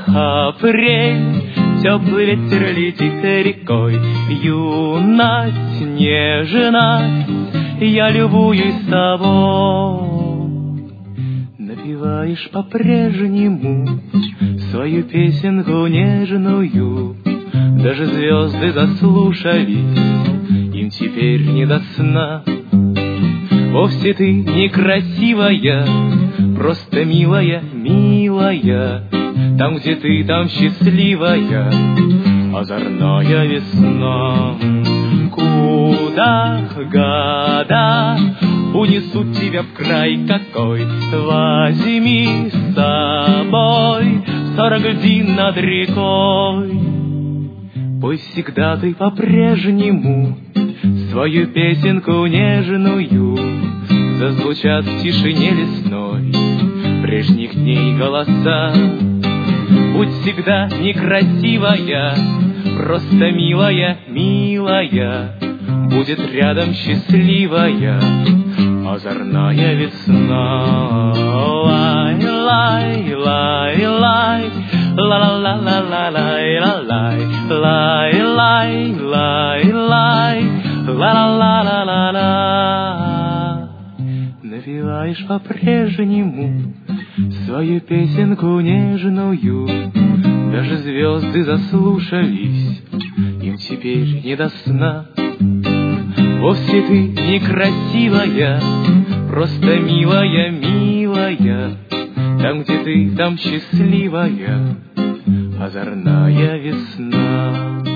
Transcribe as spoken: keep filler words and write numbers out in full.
апрель, теплый ветер летит рекой. Юность, нежность, я любуюсь тобой. Напеваешь по-прежнему свою песенку нежную, даже звезды заслушались, им теперь не до сна. Вовсе ты некрасивая, просто милая, милая. Там, где ты, там счастливая, озорная весна. Куда года унесут тебя в край какой? Возьми с собой сорок льдин над рекой. Пусть всегда ты по-прежнему свою песенку нежную, зазвучат в тишине лесной прежних дней голоса. Будь всегда некрасивая, просто милая, милая. Будет рядом счастливая, озорная весна. Лай, лай, лай, лай, ла-ла-ла-ла-ла-лай, лай, лай, лай, лай, лай, ла-ла-ла-ла-ла-ла. Напеваешь по-прежнему свою песенку нежную, даже звезды заслушались, им теперь не до сна. Вовсе ты некрасивая, просто милая, милая. Там, где ты, там счастливая, озорная весна.